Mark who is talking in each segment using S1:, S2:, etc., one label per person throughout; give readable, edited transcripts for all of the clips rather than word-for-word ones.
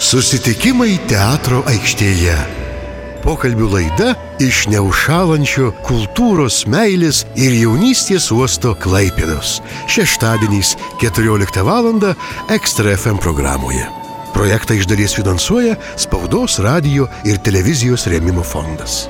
S1: Susitikimai teatro aikštėje. Pokalbių laida iš neužšąlančio kultūros, meilės ir jaunystės uosto Klaipėdos. Šeštadieniais 14 val. Ekstra FM programoje. Projektą iš dalies finansuoja Spaudos, radijo ir televizijos rėmimo fondas.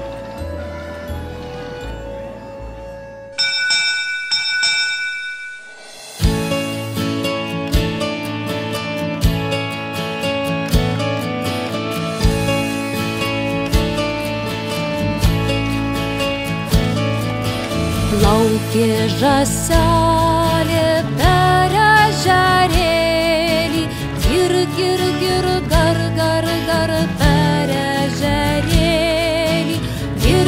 S2: Plaukė žąselė per ežerėlį, gir, gar, gar per ežerėlį, gir,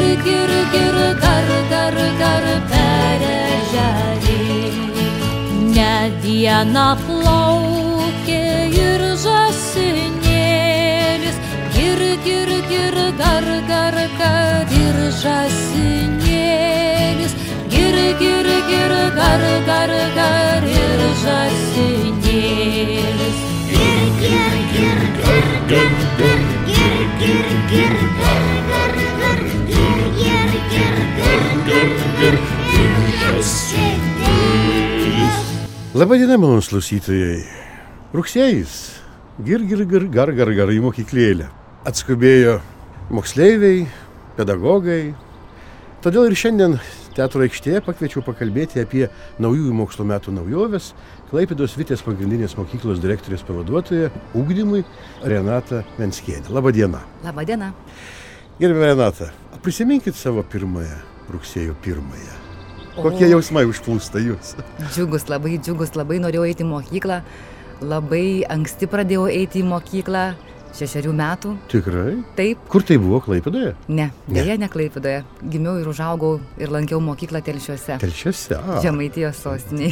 S2: gar per ežerėlį. Ne dieną plaukė ir žąsinėlis, gir, gar, kad ir žąsinėlis. Gir, gar ir žąsinėlis. Gir, žąsinėlis.
S1: Labadiena, malonūs klausytojai. Rugsėjis. Gir, gar į mokyklėlę. Atskubėjo moksleiviai, pedagogai. Todėl ir šiandien teatro aikštėje pakviečiau pakalbėti apie naujųjų mokslo metų naujoves Klaipėdos Vitės pagrindinės mokyklos direktorės pavaduotoją ugdymui Renatą Venckienę. Labadiena.
S3: Labadiena.
S1: Gerbiama Renata, prisiminkit savo rugsėjo 1. Kokie jausmai užplūsta jūs?
S3: Džiugus, labai norėjau eiti į mokyklą. Labai anksti pradėjau eiti į mokyklą. 6 metų.
S1: Tikrai?
S3: Taip.
S1: Kur tai buvo, Klaipėdoje?
S3: Ne, deja ne Klaipėdoje. Gimiau ir užaugau ir lankiau mokyklą Telšiuose.
S1: Telšiuose?
S3: Žemaitijos sostiniai.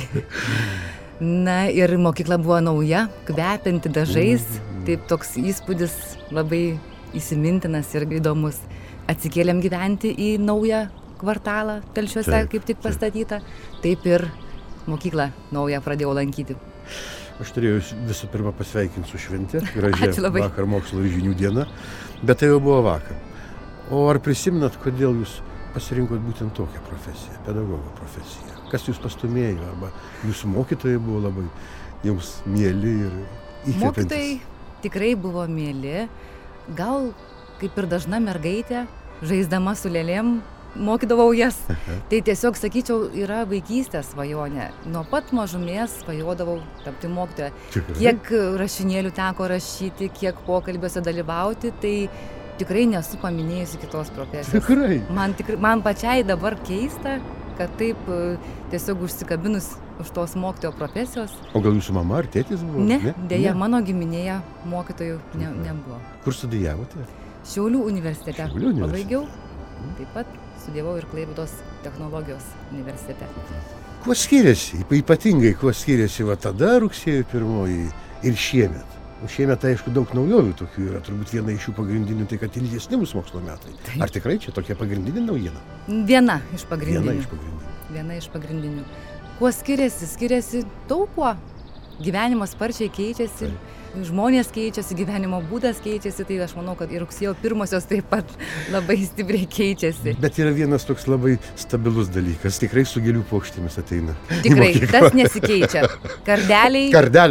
S3: Na ir mokykla buvo nauja, kvepianti dažais. Taip toks įspūdis labai įsimintinas ir įdomus. Atsikėlėm gyventi į naują kvartalą Telšiuose, kaip tik pastatytą. Taip ir mokyklą naują pradėjau lankyti.
S1: Aš turėjau visų pirma pasveikinti su švente, gražią vakar mokslo ir žinių dieną, bet tai jau buvo vakar. O ar prisimenat, kodėl jūs pasirinkot būtent tokią profesiją, pedagogo profesiją? Kas jūs pastumėjo, arba jūsų mokytojai buvo labai jums mieli ir įkvepiantys?
S3: Mokytojai tikrai buvo mieli, gal kaip ir dažna mergaitė, žaisdama su lėlėm, mokydavau jas. Tai tiesiog, sakyčiau, yra vaikystės svajonė. Nuo pat mažumės svajodavau tapti mokytoja. Kiek rašinėlių teko rašyti, kiek pokalbiuose dalyvauti, tai tikrai nesu paminėjusi kitos profesijos.
S1: Tikrai?
S3: Man pačiai dabar keista, kad taip tiesiog užsikabinus už tos mokytojo profesijos.
S1: O gal jūsų mama ar tėtis buvo?
S3: Ne, dėja, mano giminėje mokytojų nebuvo.
S1: Kur studijavote?
S3: Šiaulių universitete. Pabaigiau. Taip pat studijavau ir Klaipėdos technologijos universitete.
S1: Kuo skiriasi, ypatingai kuo skiriasi va tada rugsėjo 1 ir šiemet? Šiemet, aišku, daug naujovių tokių yra. Turbūt viena iš jų pagrindinių, tai kad ilgesni bus mokslo metai.
S3: Taip.
S1: Ar tikrai čia tokia pagrindinė naujiena?
S3: Viena iš pagrindinių.
S1: Viena iš pagrindinių.
S3: Kuo skiriasi? Skiriasi daug kuo. Gyvenimas sparčiai keičiasi. Taip. Žmonės keičiasi, gyvenimo būdas keičiasi, tai aš manau, kad ir rugsėjo 1 taip pat labai stipriai keičiasi.
S1: Bet yra vienas toks labai stabilus dalykas, tikrai su gėlių puokštėmis ateina.
S3: Tikrai, tas nesikeičia. Kardeliai,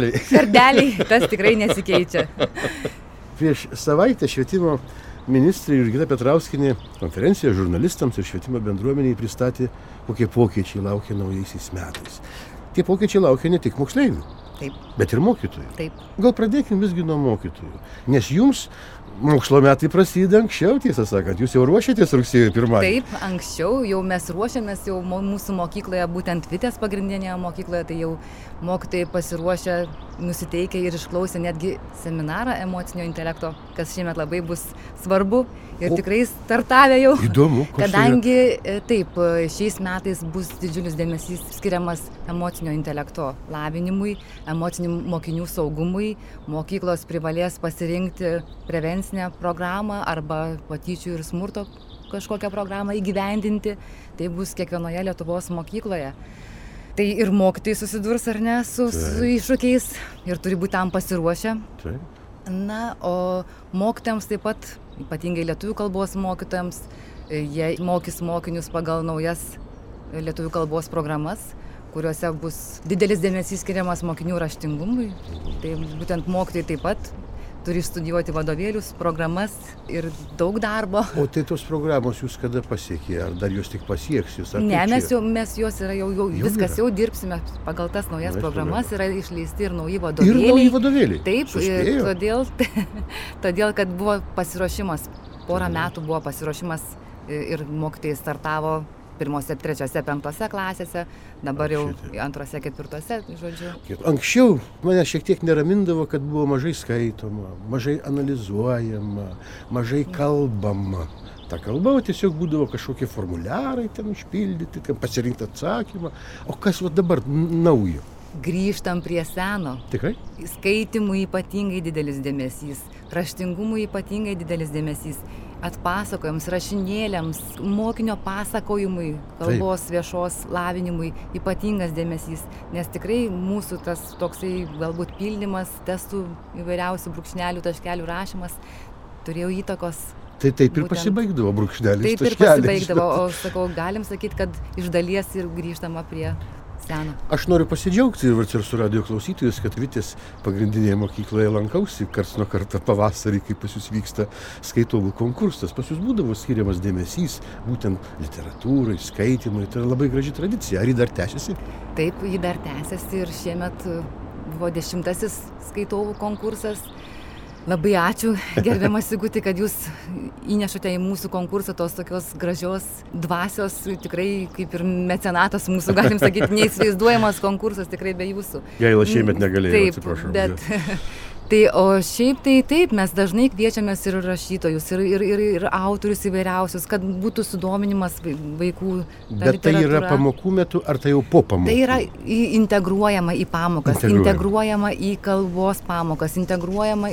S3: tas tikrai nesikeičia.
S1: Prieš savaitę švietimo ministrė Jurgita Petrauskienė konferencijoje žurnalistams ir švietimo bendruomeniai pristatė, kokie pokyčiai laukia naujaisiais metais. Tie pokyčiai laukia ne tik moksleivių.
S3: Taip.
S1: Bet ir mokytojų.
S3: Taip.
S1: Gal pradėkime visgi nuo mokytojų. Nes jums mokslo metai prasideda anksčiau, tiesą sakant. Jūs jau ruošiatės rugsėjo 1.
S3: Taip, anksčiau jau mes ruošiamės jau mūsų mokykloje, būtent Vitės pagrindinėje mokykloje, tai jau mokytojai pasiruošę, nusiteikę ir išklausę netgi seminarą emocinio intelekto, kas šiemet labai bus svarbu ir tikrai startavę jau.
S1: Įdomu,
S3: kadangi taip, šiais metais bus didžiulis dėmesys skiriamas emocinio intelekto lavinimui, emociniam mokinių saugumui. Mokyklos privalės pasirinkti prevencinę programą arba patyčių ir smurto kažkokią programą įgyvendinti. Tai bus kiekvienoje Lietuvos mokykloje. Tai ir mokytojai susidurs, ar ne, su iššūkiais ir turi būti tam pasiruošę.
S1: Taip.
S3: Na, o mokytojams taip pat, ypatingai lietuvių kalbos mokytojams, jie mokys mokinius pagal naujas lietuvių kalbos programas, kuriuose bus didelis dėmesys skiriamas mokinių raštingumui. Tai būtent mokytojai taip pat turi studijuoti vadovėlius, programas ir daug darbo.
S1: O tai tos programos jūs kada pasiekė? Ar dar jūs tik pasieks jūs?
S3: Ne, mes juos yra jau viskas, jau dirbsime pagal tas naujas programas, yra išleisti ir nauji vadovėliai.
S1: Ir nauji vadovėliai?
S3: Taip, todėl, kad buvo pasiruošimas, porą metų buvo pasiruošimas ir mokytojai startavo pirmose, trečiose, penktose klasėse, dabar jau antrose, ketvirtose, žodžiu.
S1: Anksčiau mane šiek tiek neramindavo, kad buvo mažai skaitoma, mažai analizuojama, mažai kalbama. Ta kalba tiesiog būdavo kažkokie formuliarai ten užpildyti, ten pasirinkti atsakymą. O kas va dabar naujo?
S3: Grįžtam prie seno.
S1: Tikrai?
S3: Skaitimui ypatingai didelis dėmesys, raštingumui ypatingai didelis dėmesys, atpasakojams, rašinėliams, mokinio pasakojimui, kalbos viešos lavinimui ypatingas dėmesys, nes tikrai mūsų tas toksai galbūt pildymas, testų įvairiausių brūkšnelių, taškelių rašymas turėjo įtakos.
S1: Tai taip ir pasibaigdavo brūkšnelis,
S3: taškelis. Taip ir pasibaigdavo, o sakau, galim sakyti, kad iš dalies ir grįžtama prie seno.
S1: Aš noriu pasidžiaugti ir su radijo klausytojus, kad Vitės pagrindinėje mokykloje lankausi karts nuo karto pavasarį, kai pas jūs vyksta skaitovų konkursas. Pas jūs būdavo skiriamas dėmesys būtent literatūrai, skaitimui. Tai yra labai graži tradicija. Ar ji dar tęsiasi?
S3: Taip, ji dar tęsiasi ir šiemet buvo 10. skaitovų konkursas. Labai ačiū, gerbiamas Siguti, kad jūs įnešate į mūsų konkursą tos tokios gražios dvasios, tikrai kaip ir mecenatas mūsų, galim sakyti, neįsivaizduojamas konkursas tikrai be jūsų.
S1: Gaila, šiemet negalėjau,
S3: taip,
S1: atsiprašau.
S3: Bet, tai, o šiaip tai taip, mes dažnai kviečiamės ir rašytojus, ir autorius įvairiausius, kad būtų sudominimas vaikų.
S1: Bet tai yra pamokų metu, ar tai jau po pamokų?
S3: Tai yra integruojama į pamokas, integruojama į kalbos pamokas, integruojama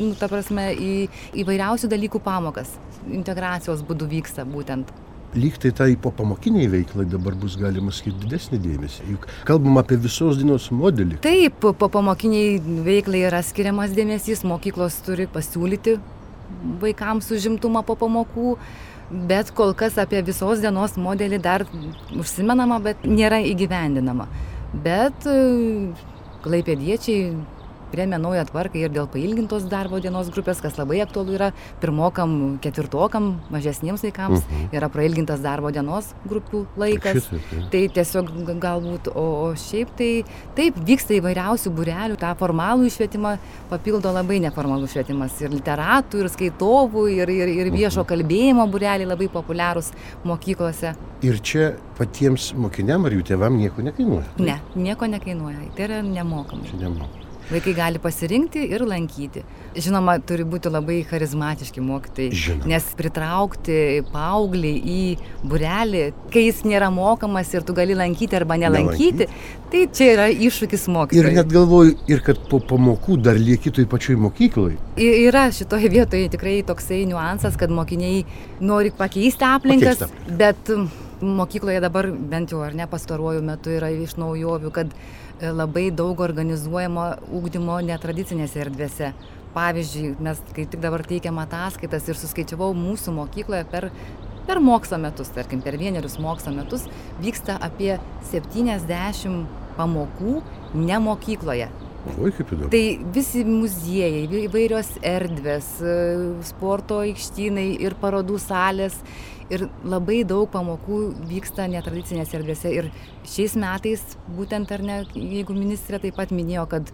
S3: į įvairiausių dalykų pamokas. Integracijos būdu vyksta būtent.
S1: Lyg tai tai popamokiniai veiklai dabar bus galima skirti didesnį dėmesį. Juk kalbam apie visos dienos modelį.
S3: Taip, popamokiniai veiklai yra skiriamas dėmesys, mokyklos turi pasiūlyti vaikams užimtumą po pamokų, bet kol kas apie visos dienos modelį dar užsimenama, bet nėra įgyvendinama. Bet klaipėdiečiai priėmė naują tvarką ir dėl pailgintos darbo dienos grupės, kas labai aktualu yra pirmokam, ketvirtokam, mažesniems vaikams, yra prailgintas darbo dienos grupių laikas. Tai tiesiog galbūt, o šiaip tai taip vyksta įvairiausių būrelių, tą formalų švietimą papildo labai neformalų švietimas. Ir literatų, ir skaitovų, ir viešo kalbėjimo būreliai labai populiarūs mokyklose.
S1: Ir čia patiems mokiniam ar jų tėvam nieko nekainuoja?
S3: Ne, nieko nekainuoja, tai yra nemokama.
S1: Čia nemokama.
S3: Vaikai gali pasirinkti ir lankyti. Žinoma, turi būti labai charizmatiški mokytojai, nes pritraukti paauglį į būrelį, kai jis nėra mokamas ir tu gali lankyti arba nelankyti, tai čia yra iššūkis mokytojui.
S1: Ir net galvoju, ir kad po pamokų dar lieki toj pačioj mokykloj.
S3: Yra šitoje vietoje tikrai toksai niuansas, kad mokiniai nori pakeisti aplinkas, bet mokykloje dabar, bent jau ar ne pastaruoju metu, yra iš naujovių, kad labai daug organizuojamo ugdymo netradicinėse erdvėse. Pavyzdžiui, mes kaip tik dabar teikiam ataskaitas ir suskaičiavau mūsų mokykloje per mokslo metus, tarkim, per 1 mokslo metus vyksta apie 70 pamokų ne mokykloje.
S1: Oi, kaip įdomu.
S3: Tai visi muziejai, įvairios erdvės, sporto aikštynai ir parodų salės. Ir labai daug pamokų vyksta netradicinėse erdvėse. Ir šiais metais, būtent ar ne, jeigu ministrė taip pat minėjo, kad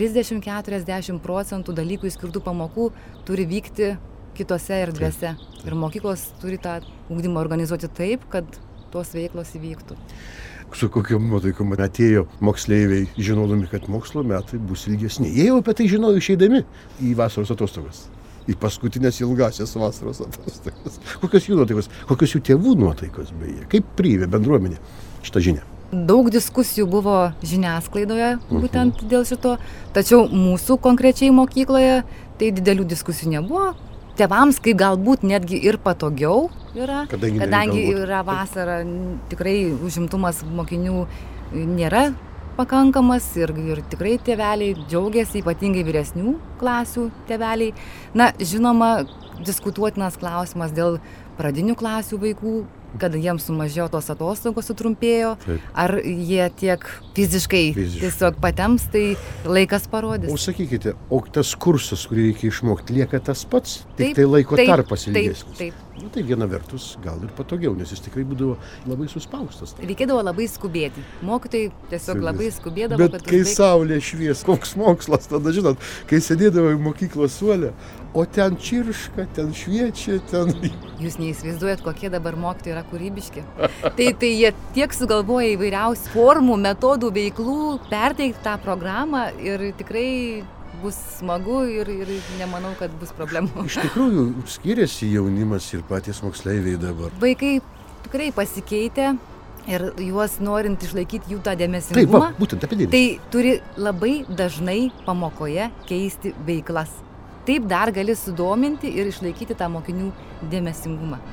S3: 30–40% dalykų skirtų pamokų turi vykti kitose erdvėse. Ir mokyklos turi tą ugdymą organizuoti taip, kad tos veiklos įvyktų.
S1: Su kokiom nuotaikom atėjo moksleiviai, žinodami, kad mokslo metai bus ilgesni. Jie jau apie tai žinojo išeidami į vasaros atostogas. Į paskutinės ilgasias vasaros atostogas. Kokios jų nuotaikos, kokios jų tėvų nuotaikos beje? Kaip priėmė bendruomenė šitą žinią?
S3: Daug diskusijų buvo žiniasklaidoje būtent dėl šito, tačiau mūsų konkrečiai mokykloje tai didelių diskusijų nebuvo. Tėvams, kai galbūt netgi ir patogiau yra, kadangi yra vasara, tikrai užimtumas mokinių nėra pakankamas ir tikrai tėveliai džiaugiasi, ypatingai vyresnių klasių tėveliai. Na, žinoma, diskutuotinas klausimas dėl pradinių klasių vaikų, kad jiems sumažėjo tos atostogos, sutrumpėjo,
S1: Taip.
S3: ar jie tiek fiziškai tiesiog patems, tai laikas parodys.
S1: O sakykite, o tas kursas, kurį reikia išmokti, lieka tas pats? Tik
S3: Taip,
S1: tai laiko
S3: taip,
S1: tarpas ilgesnis.
S3: Taip.
S1: Nu, tai viena vertus gal ir patogiau, nes jis tikrai būdavo labai suspaustas.
S3: Reikėdavo labai skubėti. Mokytojai tiesiog labai skubėdavo,
S1: Bet kai saulė švies, koks mokslas, tada žinot, kai sėdėdavo į mokyklos suolę, o ten čirška, ten šviečia, ten...
S3: Jūs neįsivaizduojat, kokie dabar mokytojai yra kūrybiški. Tai jie tiek sugalvoja įvairiausių formų, metodų, veiklų, perteikti tą programą ir tikrai bus smagu ir nemanau, kad bus problemų.
S1: Iš tikrųjų, skiriasi jaunimas ir patys moksleiviai dabar.
S3: Vaikai tikrai pasikeitė ir juos norint išlaikyti jų tą
S1: Taip,
S3: dėmesingumą,
S1: būtent apie dėmesį.
S3: tai turi labai dažnai pamokoje keisti veiklas. Taip dar gali sudominti ir išlaikyti tą mokinių dėmesingumą.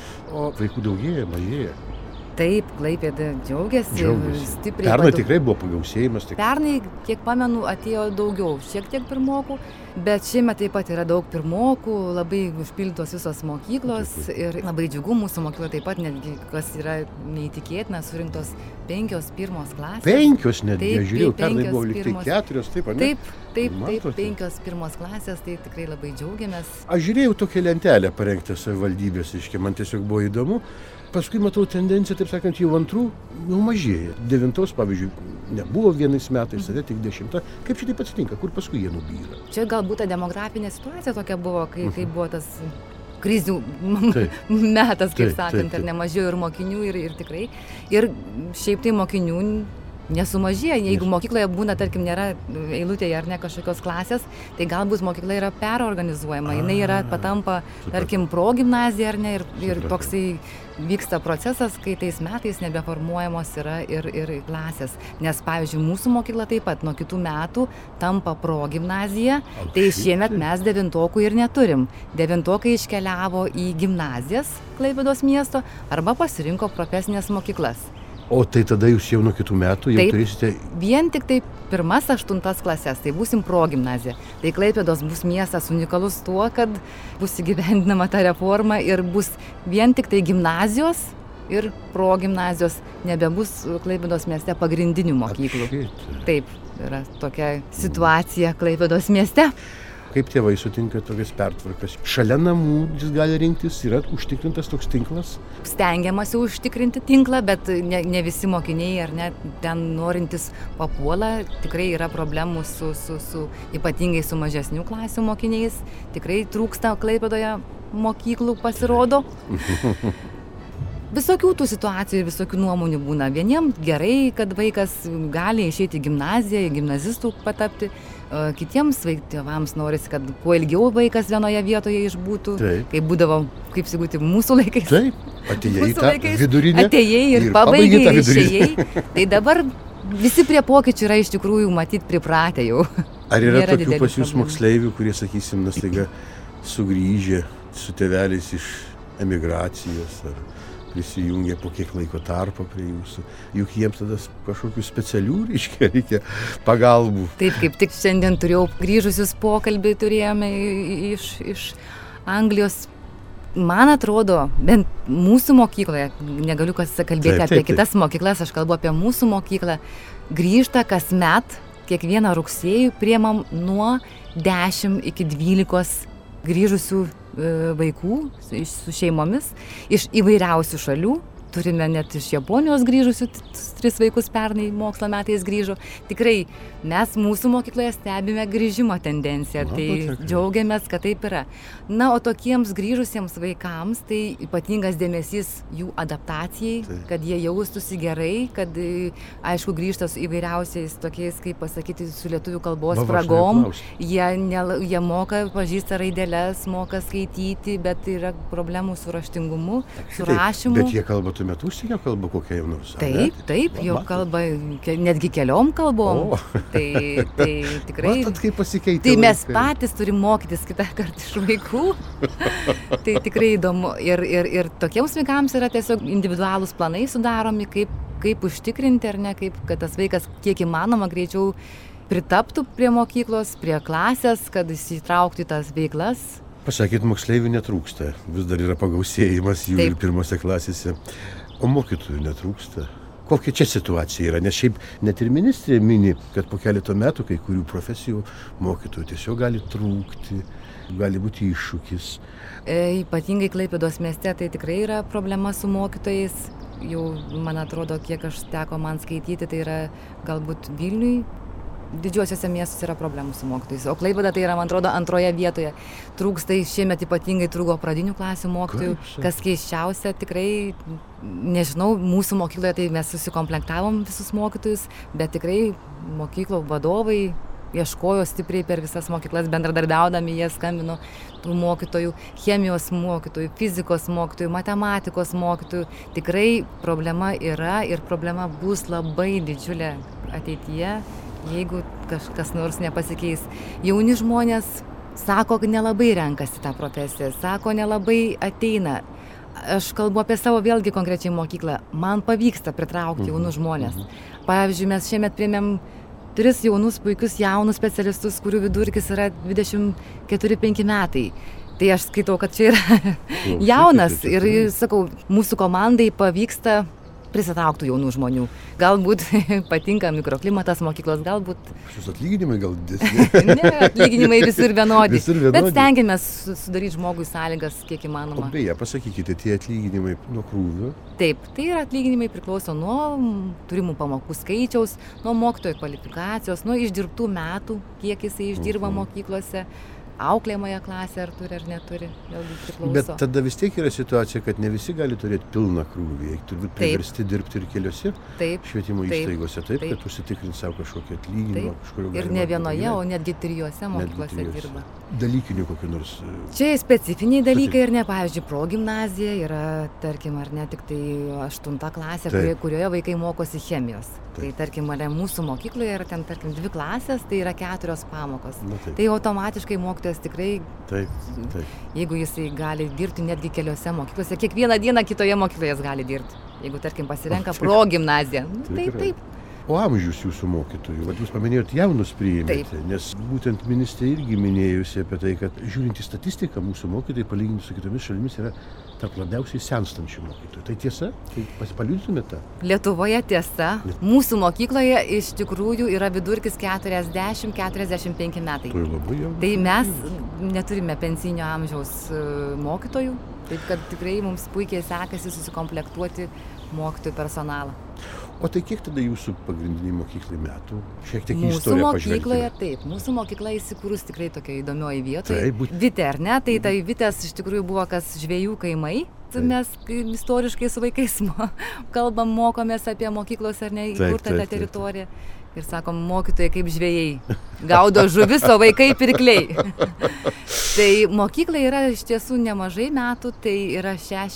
S1: O vaikų daugėja, mažėja.
S3: Taip, Klaipėda džiaugiasi. Stipriai.
S1: Pernai tikrai buvo pagausėjimas.
S3: Pernai, kiek pamenu, atėjo daugiau, šiek tiek pirmokų, bet šiemet taip pat yra daug pirmokų, labai užpildytos visos mokyklos ir labai džiugu, mūsų mokykla taip pat, netgi kas yra neįtikėtina, surinktos 5 pirmos klasės.
S1: 5 netgi,
S3: Taip,
S1: aš žiūrėjau,
S3: tai
S1: pernai buvo
S3: 5
S1: lyg tai
S3: pirmos.
S1: 4, taip, ar ne?
S3: Taip,
S1: Matote?
S3: 5 pirmos klasės, tai tikrai labai džiaugiamės.
S1: Aš žiūrėjau tokią lentelę parengtą savivaldybės, reiškia, man tiesiog buvo įdomu. Paskui matau tendenciją, taip sakant, jau antrų, jau mažėja. 9, pavyzdžiui, nebuvo vienais metais, tada tik 10. Kaip čia taip atsitinka, kur paskui jie nubyra?
S3: Čia galbūt ta demografinė situacija tokia buvo, kai buvo tas krizių
S1: Taip.
S3: metas, kaip
S1: Taip,
S3: sakant,
S1: taip.
S3: ir nemažėjo ir mokinių, ir tikrai. Ir šiaip tai mokinių nesumažėja. Jeigu mokykloje būna, tarkim, nėra eilutėje ar ne kažkokios klasės, tai galbūt mokykla yra perorganizuojama. Jinai yra patampa, tarkim, progimnazija ar ne, ir toksai vyksta procesas, kai tais metais nebeformuojamos yra ir klasės. Nes, pavyzdžiui, mūsų mokykla taip pat nuo kitų metų tampa progimnazija, tai šiemet mes 9-okų ir neturim. 9-okai iškeliavo į gimnazijas Klaipėdos miesto arba pasirinko profesinės mokyklas.
S1: O tai tada jūs jau nuo kitų metų jau
S3: Taip.
S1: turėsite...
S3: Vien tik tai 1-8 klases, tai būsim progimnazija. Tai Klaipėdos bus miestas unikalus tuo, kad bus įgyvendinama ta reforma ir bus vien tik tai gimnazijos ir progimnazijos, nebebus Klaipėdos mieste pagrindinių mokyklų. Taip, yra tokia situacija Klaipėdos mieste.
S1: Kaip tėvai sutinka tokias pertvarkas? Šalia namų jis gali rinktis, yra užtikrintas toks tinklas?
S3: Stengiamasi užtikrinti tinklą, bet ne visi mokiniai ar net ten norintis papuola. Tikrai yra problemų su ypatingai su mažesnių klasių mokiniais. Tikrai trūksta Klaipėdoje mokyklų, pasirodo. Visokių tų situacijų ir visokių nuomonių būna. Vieniems gerai, kad vaikas gali išeiti į gimnaziją, į gimnazistų patapti. Kitiems tėvams norisi, kad kuo ilgiau vaikas vienoje vietoje išbūtų.
S1: Taip.
S3: Kaip būdavo, kaip sigūti, mūsų laikais.
S1: Taip, atėjai į
S3: Mūsų
S1: tą
S3: laikais
S1: vidurinę.
S3: atėjai ir pabaigai ir išėjai. Tai dabar visi prie pokyčių yra iš tikrųjų matyti pripratę jau.
S1: Ar yra
S3: Nėra
S1: tokių
S3: didelių
S1: pas jūs
S3: problemų.
S1: moksleivių, kurie, sakysim, staiga sugrįžę su tėveliais iš emigracijos ar prisijungia po kiek laiko tarpo prie jūsų, juk jiems tada kažkokių specialių, reikia pagalbų.
S3: Taip, kaip tik šiandien turėjau grįžusius pokalbį, turėjome iš Anglijos. Man atrodo, bent mūsų mokykloje, negaliu kalbėti apie kitas mokyklas, aš kalbu apie mūsų mokyklą, grįžta kasmet, kiekvieną rugsėjį priemam nuo 10 iki 12 grįžusių vaikų su šeimomis iš įvairiausių šalių. Turime net iš Japonijos grįžusių 3 vaikus pernai mokslo metais grįžo. Tikrai mes mūsų mokykloje stebime grįžimo tendenciją, tai džiaugiamės, kad taip yra. Na, o tokiems grįžusiems vaikams tai ypatingas dėmesys jų adaptacijai, kad jie jaustųsi gerai, kad, aišku, grįžta su įvairiausiais tokiais, kaip pasakyti, su lietuvių kalbos spragom. Jie moka, pažįsta raideles, moka skaityti, bet yra problemų su raštingumu, su rašymu.
S1: Bet jie kalba tuo metu užsienio kalba kokia jau nors.
S3: Taip, jau kalba netgi keliom kalbom. Tai tikrai.
S1: Matot, kaip pasikeitė.
S3: Tai mes patys turim mokytis kitą kartą iš vaikų. Tai tikrai įdomu. Ir tokiems vaikams yra tiesiog individualūs planai sudaromi, kaip kaip užtikrinti, ar ne, kaip kad tas vaikas kiek įmanoma greičiau pritaptų prie mokyklos, prie klasės, kad įsitrauktų į tas veiklas.
S1: Pasakėt, moksleivių netrūksta, vis dar yra pagausėjimas jų ir pirmose klasėse, o mokytojų netrūksta. Kokia čia situacija yra, nes šiaip net ir ministrė mini, kad po keleto metų kai kurių profesijų mokytojų tiesiog gali trūkti, gali būti iššūkis.
S3: Ypatingai Klaipėdos mieste tai tikrai yra problema su mokytojais. Jau, man atrodo, kiek aš teko man skaityti, tai yra galbūt Vilniui. Didžiuosiuose miestuose yra problemų su mokytojais, o Klaipėda tai yra, man atrodo, antroje vietoje. Trūksta šiemet ypatingai trūko pradinių klasių mokytojų, kas keisčiausia, tikrai, nežinau, mūsų mokykloje tai mes susikomplektavom visus mokytojus, bet tikrai mokyklų vadovai ieškojo stipriai per visas mokyklas, bendradarbiaudami jie skambino tų mokytojų, chemijos mokytojų, fizikos mokytojų, matematikos mokytojų. Tikrai problema yra ir problema bus labai didžiulė ateityje. Jeigu kažkas nors nepasikeis. Jauni žmonės sako, kad nelabai renkasi tą profesiją, sako, nelabai ateina. Aš kalbu apie savo vėlgi konkrečiai mokyklą. Man pavyksta pritraukti jaunus žmonės. Pavyzdžiui, mes šiemet priėmėm 3 jaunus, puikius jaunus specialistus, kurių vidurkis yra 24-5 metai. Tai aš skaitau, kad čia yra jaunas ir sakau, mūsų komandai pavyksta prisitrauktų jaunų žmonių. Galbūt patinka mikroklimatas mokyklos, galbūt...
S1: Šis atlyginimai gal didesni?
S3: Ne, atlyginimai visur vienodi.
S1: Visur vienodi.
S3: Bet stengiamės sudaryti žmogui sąlygas, kiek įmanoma.
S1: O beje, pasakykite, tie atlyginimai nuo krūvio?
S3: Taip, tai yra atlyginimai priklauso nuo turimų pamokų skaičiaus, nuo mokytojo kvalifikacijos, nuo išdirbtų metų, kiek jisai išdirba mokyklose. Auklėjamąją klasę ar turi ar neturi, vėlgi priklauso.
S1: Bet tada vis tiek yra situacija, kad ne visi gali turėti pilną krūvį. Turbūt priversti dirbti ir keliose švietimo įstaigose, taip, kad užsitikrinti savo kažkokį atlyginimą.
S3: Ir ne vienoje, o netgi 3 mokyklose dirba.
S1: Dalykinių kokių nors...
S3: Čia specifiniai dalykai ir ne, pavyzdžiui, progimnazija yra, tarkim, ar ne, tik tai 8 klasė, kurioje vaikai mokosi chemijos. Tai tarkim, mūsų mokykloje yra ten, tarkim, 2 klasės, tai yra 4 pamokos. Tai automatiškai mokytojas tikrai, jeigu jisai gali dirbti netgi keliose mokyklose, kiekvieną dieną kitoje mokykloje jis gali dirbti. Jeigu, tarkim, pasirenka progimnaziją. Taip.
S1: O amžius jūsų mokytojų, vat jūs paminėjot jaunus priėmėte, nes būtent ministrė irgi minėjusi apie tai, kad žiūrint į statistiką, mūsų mokytojai palyginti su kitomis šalimis yra tarp labiausiai senstančių mokytojų. Tai tiesa? Tai paliudytumėte?
S3: Lietuvoje tiesa. Mūsų mokykloje iš tikrųjų yra vidurkis 40-45 metai.
S1: Tai labai jau.
S3: Tai mes neturime pensinio amžiaus mokytojų, taip kad tikrai mums puikiai sekasi susikomplektuoti mokytojų personalą.
S1: O tai kiek tada jūsų pagrindiniai mokyklai metų? Šiek tiek į istoriją pažvelgti.
S3: Mūsų mokykla įsikūrus tikrai tokioje įdomioje vietoje. Vitė, ar ne? Tai Vitės iš tikrųjų buvo kas žvejų kaimai. Mes istoriškai su vaikais kalbam, mokomės apie mokyklos ar ne įkurtą tą teritoriją. Ir sakom, mokytojai kaip žvejai. Gaudo žuvis, o vaikai pirkliai. Tai mokykla yra iš tiesų nemažai metų, tai yra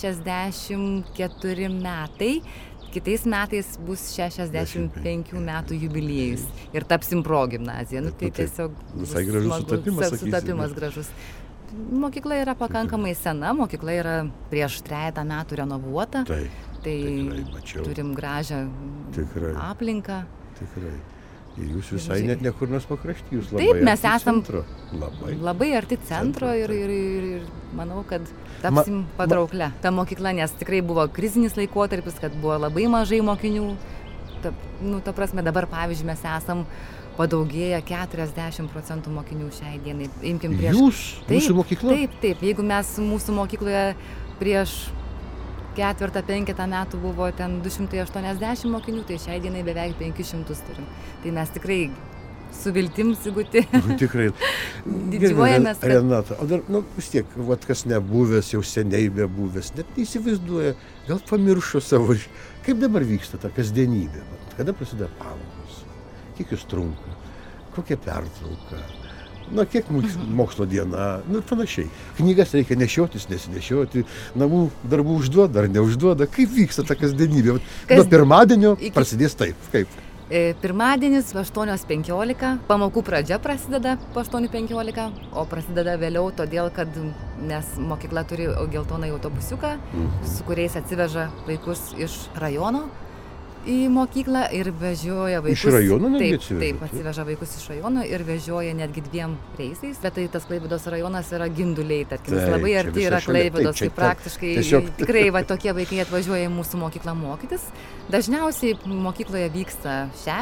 S3: 64 metai. Kitais metais bus 65 metų jubiliejus ir tapsim progimnaziją. Tai tiesiog
S1: visai gražus
S3: sutapimas gražus. Mokykla yra pakankamai sena, mokykla yra prieš 3 metų renovuota. Tai turim gražią aplinką.
S1: Tikrai. Ir jūs visai net nekur nors pakrašty, jūs
S3: labai mes esam
S1: centro.
S3: Labai arti centro ir manau, kad tapsim patrauklę. Ta mokykla, nes tikrai buvo krizinis laikotarpis, kad buvo labai mažai mokinių. Ta prasme, dabar, pavyzdžiui, mes esam padaugėję 40% mokinių šiai dienai. Imkim prieš...
S1: Jūsų mokykla?
S3: Taip. Jeigu mes mūsų mokykloje prieš 4-5 metų buvo ten 280 mokinių, tai šiai dienai beveik 500 turim. Tai mes tikrai su viltim, Sigutė.
S1: Tikrai.
S3: Didžiuojamės.
S1: Renata, o dar, vis tiek, kas nebuvęs, jau seniai bebuvęs, net neįsivaizduoja, gal pamiršo savo, kaip dabar vyksta ta kasdienybė, kada prasideda pamokos, kiek jūs trunka, kokia pertrauka. Kiek mokslo diena, panašiai. Knygas reikia nešiotis, nesinešioti, namų darbų užduoda ar neužduoda. Kaip vyksta ta kasdienybė? Nuo pirmadienio prasidės taip. Kaip?
S3: Pirmadienis 8:15, pamokų pradžia prasideda po 8:15, o prasideda vėliau todėl, kad nes mokykla turi geltoną autobusiuką, su kuriais atsiveža vaikus iš rajono. į mokyklą ir vežioja vaikus.
S1: Iš rajono netgi
S3: Taip,
S1: atsiveža, taip?
S3: atsiveža vaikus iš rajono ir vežioja netgi 2 reisais, bet tai tas Klaipėdos rajonas yra Ginduliai, tarkim, jis
S1: Taip,
S3: labai
S1: čia
S3: arti
S1: visa
S3: yra
S1: šalia,
S3: Klaipėdos,
S1: taip, čia
S3: tai praktiškai
S1: tiesiog-
S3: tikrai va, tokie vaikai atvažiuoja į mūsų mokyklą mokytis. Dažniausiai mokykloje vyksta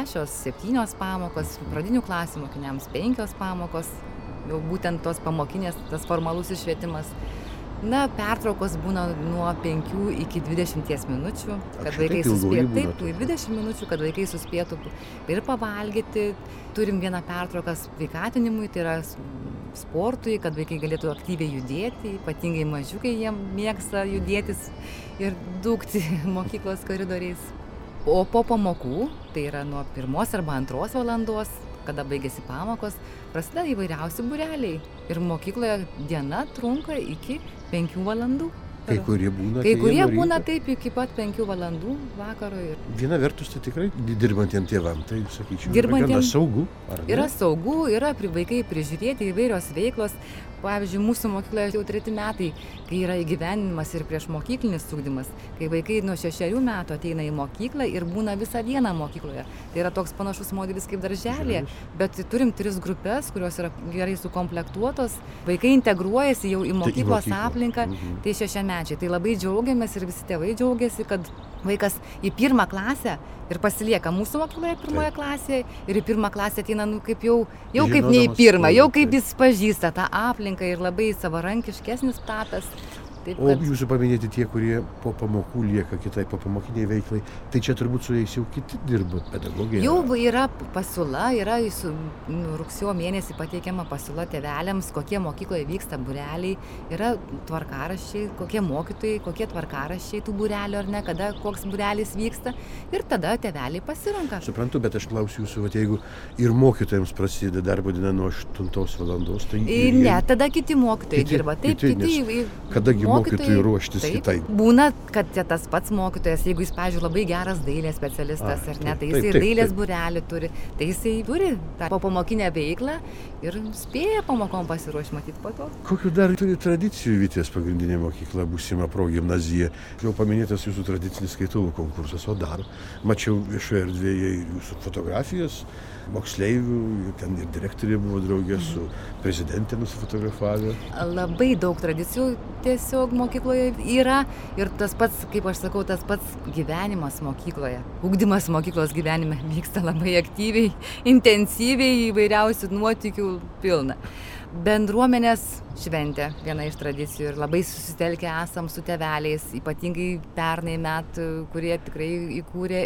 S3: 6-7 pamokos, pradinių klasių mokiniams 5 pamokos, jau būtent tos pamokinės, tas formalusis švietimas. Na, pertraukos būna nuo 5 iki 20 minučių, kad
S1: šitaip
S3: vaikai
S1: ilgoji
S3: suspėtų.
S1: būna
S3: Taip,
S1: tokia.
S3: 20 minučių, kad vaikai suspėtų ir pavalgyti. Turim vieną pertrauką sveikatinimui, tai yra sportui, kad vaikai galėtų aktyviai judėti, ypatingai mažiukai jie mėgsta judėtis ir dūkti mokyklos koridoriais. O po pamokų, tai yra nuo 1 arba 2 valandos, kada baigėsi pamokos, prasideda įvairiausi būreliai. Ir mokykloje diena trunka iki 5 valandų.
S1: Kai kurie būna.
S3: Kai kurie
S1: nuo ryto.
S3: būna taip iki pat 5 valandų vakaro. Ir
S1: Viena vertus, tai tikrai dirbantiem tėvam, tai sakyčiau,
S3: Dirbantiem-
S1: yra gana saugu. Ar ne?
S3: yra saugu, yra vaikai prižiūrėti įvairios veiklos. Pavyzdžiui, mūsų mokykloje jau 3 metai, kai yra įgyvendinimas ir priešmokyklinis ugdymas, kai vaikai nuo 6 metų ateina į mokyklą ir būna visą dieną mokykloje. Tai yra toks panašus modelis kaip darželėje, bet turim 3 grupės, kurios yra gerai sukomplektuotos. Vaikai integruojasi jau į mokyklos
S1: mokyklą.
S3: aplinką,
S1: Mhm.
S3: tai 6-mečiai. Tai labai džiaugiamės ir visi tėvai džiaugiasi, kad vaikas į 1 klasę ir pasilieka mūsų mokykloje 1 klasėje ir į 1 klasę ateina, kaip jau kaip ne į
S1: Žinodamas
S3: 1, jau
S1: taip.
S3: kaip jis pažįsta tą aplinką ir labai savarankiškesnis tapęs. Taip,
S1: O
S3: kad
S1: jūsų paminėti tie, kurie po pamokų lieka kitai po pamokiniai veiklai, tai čia turbūt su jais jau kiti dirba pedagogai.
S3: jau yra pasiūla, yra rugsėjo mėnesį pateikiama pasiūla tėveliams, kokie mokykloje vyksta būreliai, yra tvarkaraščiai, kokie mokytojai, kokie tvarkaraščiai tų būrelių ar ne, kada koks būrelis vyksta ir tada tėveliai pasirenka.
S1: Suprantu, bet aš klausiu jūsų, vat, jeigu ir mokytojams prasideda darbo diena nuo 8 valandos, tai...
S3: Ne, tada kiti mokytojai
S1: Kiti-
S3: dirba. Taip,
S1: kiti,
S3: kiti
S1: kadagi mokytojui ruoštis
S3: taip,
S1: kitaip?
S3: Būna, kad tas pats mokytojas, jeigu jis, pavyzdžiui, labai geras dailės specialistas ar ne, tai jisai dailės būrelį turi, tai jisai turi tą popamokinę veiklą ir spėja pamokom pasiruošti matyti po to.
S1: Kokių dar turi tradicijų Vytės pagrindinė mokykla, būsima progimnazija? Jau paminėtas jūsų tradicinis skaituvų konkursas, o dar mačiau viešoje erdvėje jūsų fotografijas, moksleivių, ten ir direktorė buvo draugė su prezidentė nusifotografavę.
S3: Labai daug tradicijų tiesiog mokykloje yra ir tas pats, kaip aš sakau, tas pats gyvenimas mokykloje. Ugdymas mokyklos gyvenime vyksta labai aktyviai, intensyviai, įvairiausių nuotykių pilna. Bendruomenės šventė, viena iš tradicijų ir labai susitelkę esam su tėveliais, ypatingai pernai metų, kurie tikrai įkūrė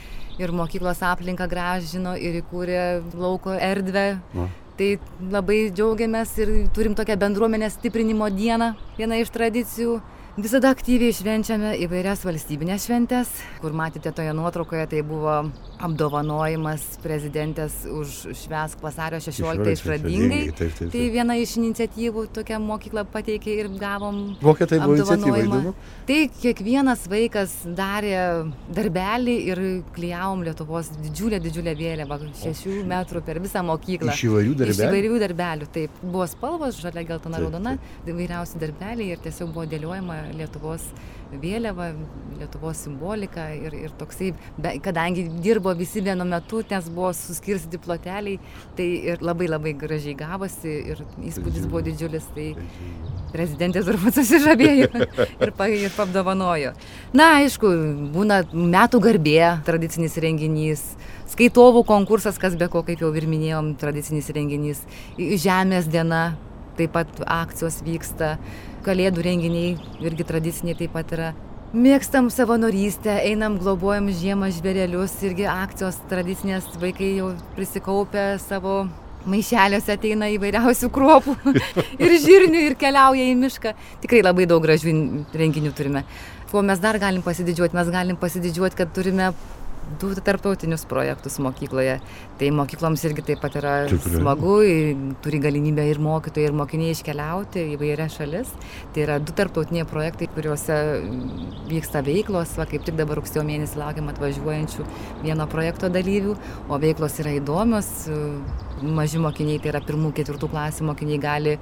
S3: ir mokyklos aplinką gražino ir įkūrė lauko erdvę. Tai labai džiaugiamės ir turim tokią bendruomenės stiprinimo dieną, viena iš tradicijų. Visada aktyviai švenčiame įvairias valstybinės šventes, kur matėte toje nuotraukoje, tai buvo apdovanojimas prezidentės už Švęsk vasario 16 išradingai. Tai viena iš iniciatyvų tokia mokykla pateikė ir gavom
S1: Kokia tai buvo iniciatyva,
S3: apdovanojimą.
S1: įdomu?
S3: Tai kiekvienas vaikas darė darbelį ir klijavom Lietuvos didžiulę vėliavą, 6 metrų per visą mokyklą.
S1: Iš įvairių
S3: Iš
S1: darbelių?
S3: įvairių darbelių, taip. Buvo spalvos, žalia, geltona,
S1: Taip,
S3: raudona, įvairiausi darbeliai ir tiesiog buvo dėliojama Lietuvos vėliava, Lietuvos simbolika ir toksai, kadangi dirbo visi vienu metu, nes buvo suskirstyti ploteliai, tai ir labai gražiai gavosi ir įspūdis buvo didžiulis, tai prezidentė turbūt susižavėjo ir apdovanojo. Na, aišku, būna metų garbė, tradicinis renginys, skaitovų konkursas, kas be ko, kaip jau ir minėjom, tradicinis renginys, Žemės diena, taip pat akcijos vyksta, Kalėdų renginiai irgi tradiciniai taip pat yra. Mėgstam savanorystę, einam, globojam žiemą žvėrelius, irgi akcijos tradicinės, vaikai jau prisikaupę savo maišeliuose ateina įvairiausių kruopų ir žirnių ir keliauja į mišką. Tikrai labai daug gražių renginių turime. Kuo mes dar galim pasididžiuoti? Mes galim pasididžiuoti, kad turime 2 tarptautinius projektus mokykloje. Tai mokykloms irgi taip pat yra smagu, turi galimybę ir mokytojai, ir mokiniai iškeliauti į įvairias šalis. Tai yra 2 tarptautiniai projektai, kuriuose vyksta veiklos, kaip tik dabar rugsėjo mėnesį laukiam atvažiuojančių vieno projekto dalyvių, o veiklos yra įdomios. Maži mokiniai, tai yra 1-4 klasių mokiniai gali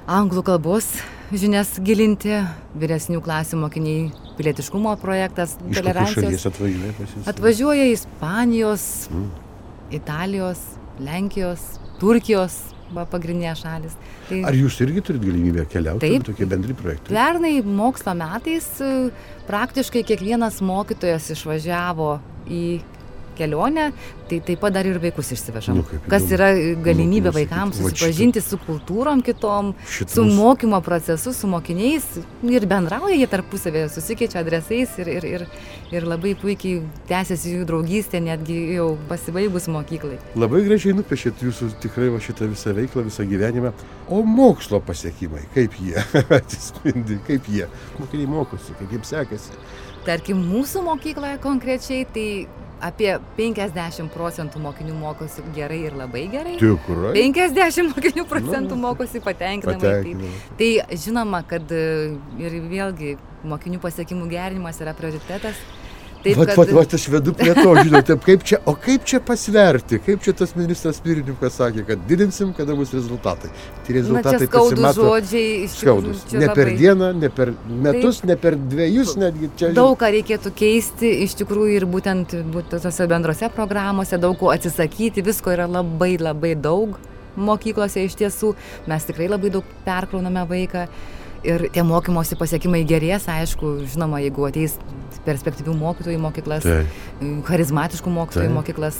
S3: anglų kalbos žinias gilinti, vyresnių klasių mokiniai pilietiškumo projektas,
S1: Iš kokios
S3: tolerancijos.
S1: šalies atvažiuoja pas jūs?
S3: Atvažiuoja Ispanijos, Italijos, Lenkijos, Turkijos pagrindinės šalis. Tai
S1: Ar jūs irgi turit galimybę keliauti?
S3: Taip.
S1: Tokie bendri projektai?
S3: pernai mokslo metais praktiškai kiekvienas mokytojas išvažiavo į kelionę, tai taip pat dar ir vaikus išsivežam.
S1: Nu, kaip
S3: Kas
S1: įdomu.
S3: yra galimybė
S1: Nu,
S3: vaikams
S1: klausykit, va
S3: susipažinti su kultūrom kitom,
S1: Šit
S3: su
S1: mūsų-
S3: mokymo procesu, su mokiniais ir bendrauja jie tarpusavėje, susikeičia adresais ir labai puikiai tęsiasi jų draugystė, netgi jau pasibaigus mokyklai.
S1: Labai gražiai nupiešėt jūsų tikrai va šitą visą veiklą, visą gyvenimą. O mokslo pasiekimai, kaip jie atsispindi, kaip jie? Mokiniai mokosi, kaip jiems sekasi.
S3: Tarkim, mūsų mokykloje konkrečiai, tai apie 50% mokinių mokosi gerai ir labai gerai.
S1: Tikrai?
S3: 50 mokinių procentų
S1: Nu,
S3: mokosi patenkinamai.
S1: patenkinamai.
S3: Tai žinoma, kad ir vėlgi mokinių pasiekimų gerinimas yra prioritetas. Taip,
S1: Vat, aš vedu prie to, žinote, kaip čia pasverti, kaip čia tas ministras pirmininkas sakė, kad didinsim, kada bus rezultatai. Tie rezultatai
S3: skaudūs
S1: pasimato
S3: žodžiai, iš tikrųjų,
S1: skaudus.
S3: čia
S1: Ne per
S3: labai-
S1: dieną, ne per metus, ne per 2, netgi čia.
S3: Daug ką reikėtų keisti, iš tikrųjų ir būtent tose bendrose programuose, daug ko atsisakyti, visko yra labai labai daug mokyklose iš tiesų. Mes tikrai labai daug perkrauname vaiką ir tie mokymosi pasiekimai gerės, aišku, žinoma, jeigu ateis perspektyvių mokytojų į mokyklas, charizmatiškų mokytojų į
S1: Taip.
S3: mokyklas.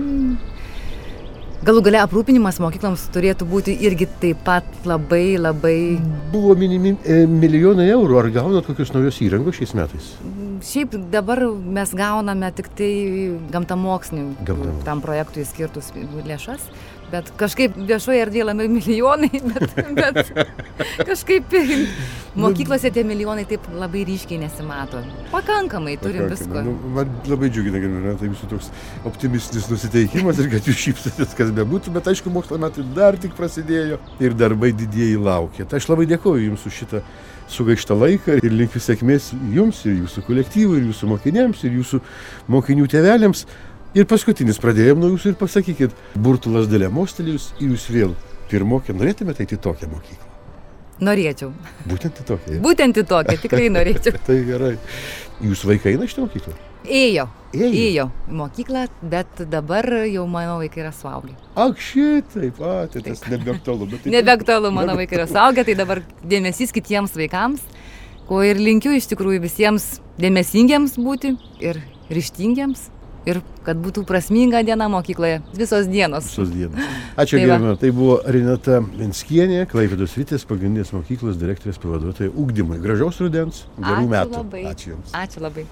S3: Galų gale aprūpinimas mokykloms turėtų būti irgi taip pat labai labai.
S1: Buvo minimi milijonai eurų, ar gaunat kokius naujos įrangos šiais metais?
S3: Šiaip dabar mes gauname tik tai gamtamokslinių
S1: Gamtamokslinių.
S3: tam projektui skirtus lėšas, bet kažkaip viešoje erdvėje labai milijonai, bet kažkaip mokyklose tie milijonai taip labai ryškiai nesimato. Pakankamai turim visko.
S1: Nu, man labai džiugina, kad tai jūsų toks optimistinis nusiteikimas ir kad jūs šypsotės, kas bebūtų, bet aišku, mokslo metai dar tik prasidėjo ir darbai didieji laukia. Tai aš labai dėkoju Jums už šitą sugaištą laiką ir linkiu sėkmės Jums ir Jūsų kolektyvui, ir Jūsų mokiniams, ir Jūsų mokinių tėveliams. Ir paskutinis pradėjom nuo Jūsų ir pasakykit, burtų lasdelė mostelėjus ir Jūs vėl pirmokė, norėtumėte eiti į tokią mokyklą?
S3: Norėčiau.
S1: Būtent į tokią.
S3: Būtent į tokią, tikrai norėčiau.
S1: Tai gerai. Jūsų vaikai eina į šitą mokyklą?
S3: Ėjo
S1: Ėjo.
S3: į mokyklą, bet dabar jau mano vaikai yra suaugę.
S1: Ak, šitaip, tai tas nebeaktualu. bet tai-
S3: Nebeaktualu, mano vaikai yra suaugę, tai dabar dėmesys kitiems vaikams, ko ir linkiu iš tikrųjų visiems dėmesingiems būti ir ryžtingiems. Ir kad būtų prasminga diena mokykloje, visos dienos.
S1: Visos dienos. Ačiū,
S3: Tai va.
S1: gerbiama. Tai buvo Renata Venskienė, Klaipėdos Vitės pagrindinės mokyklos direktorės pavaduotoja ugdymui. Gražaus rudens, gerų
S3: Ačiū
S1: metų.
S3: labai.
S1: Ačiū Jums.
S3: Ačiū labai.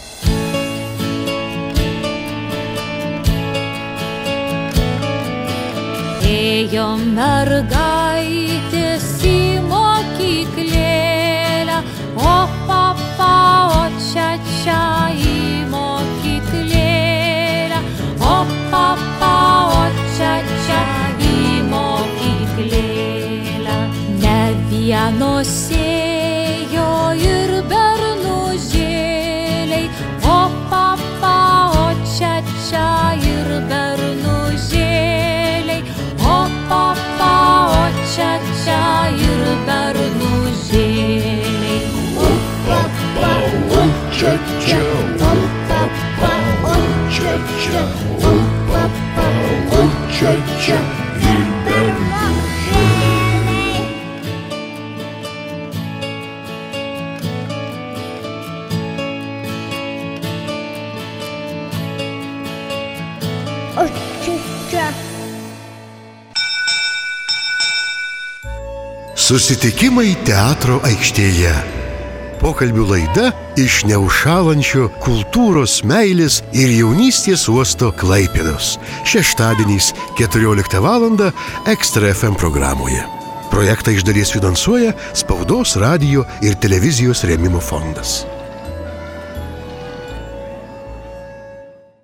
S2: Ėjo mergaitės į mokyklėlę, o papa, o čia į mokyklėlę, o papa, o čia į mokyklėlę. Ne vienos ėjo ir bernužėliai, o papa, o čia ir bernužėliai, o papa, o čia ir bernužėliai. O papa, o čia, o papa, o čia, o papa, o čia ir bernužėliai. O čia.
S1: Susitikimai teatro aikštėje. Pokalbių laida iš neužšąlančio kultūros, meilės ir jaunystės uosto Klaipėdos. Šeštadieniais 14 val. Ekstra FM programoje. Projektą iš dalies finansuoja Spaudos, radijo ir televizijos rėmimo fondas.